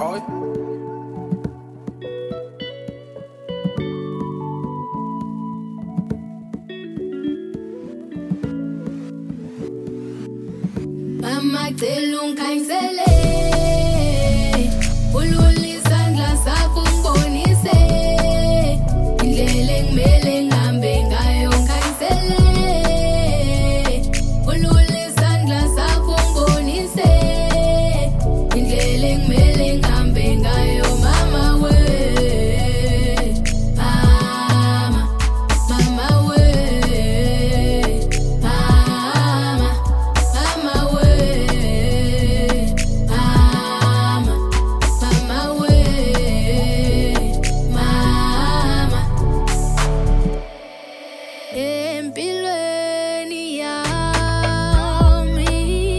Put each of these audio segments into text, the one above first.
boy. Mama telunkaisele ululisandla sakho ngibonise indlela engimele ngihambe ngayo nkaisele ululisandla sakho ngibonise indlela engimele ngihambe ngayo mama we mama we empilweni yami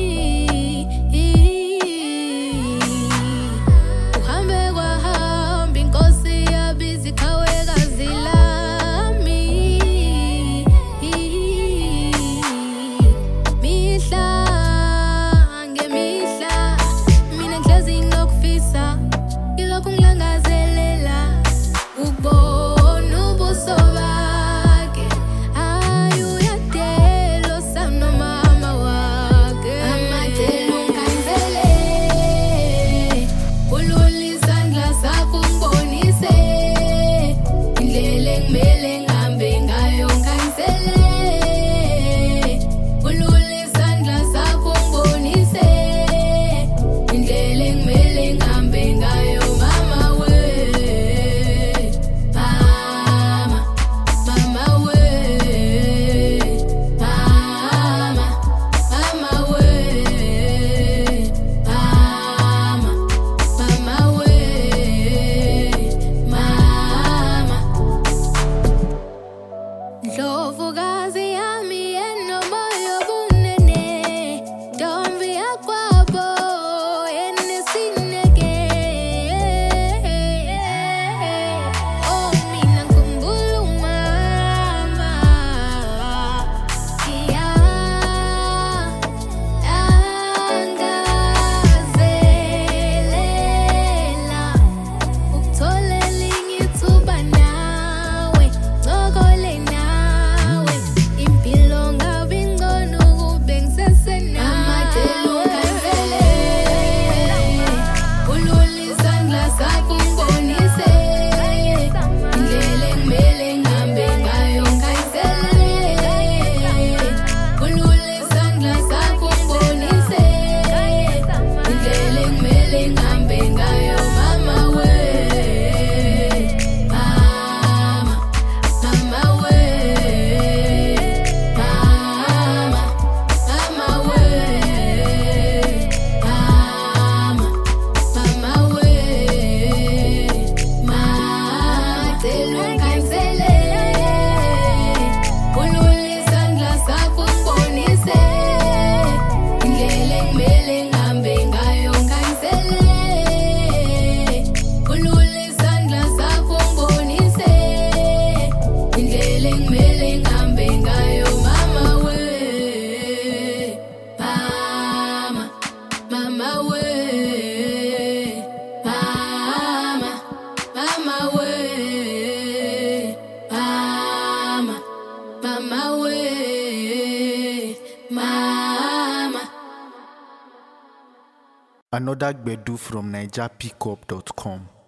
uhambe kwahamba inkosi yabiza ikhawekazi lami mihla ngemihla mina ngihlezi nginokufisa ilokhu ngilangazelela ukubona ubuso bakhe Ndlovukazi yami enomoya obunene ntombi yakwabo enesineke oh mina ngikhumbula umama ngiyangazelela ukuthola elinye ithuba nawe ngcokole nawe impilo ngabe ngcono kube ngisesenawe ululisandla sakho ngibonise indlela engimele ngihambe ngayo nkaisele ululisandla sakho ngibonise indlela engimele ngihambe ngayo mama we mama we mama we mama we telunkaisele ululisandla sakho ngibonise indlela engimele ngihambe ngayo nkaisele ululisandla sakho ngibonise indlela engimele ngihambe ngayo mama we mama we mama we mama we mama. Another Gbedu from NigerPickup.com.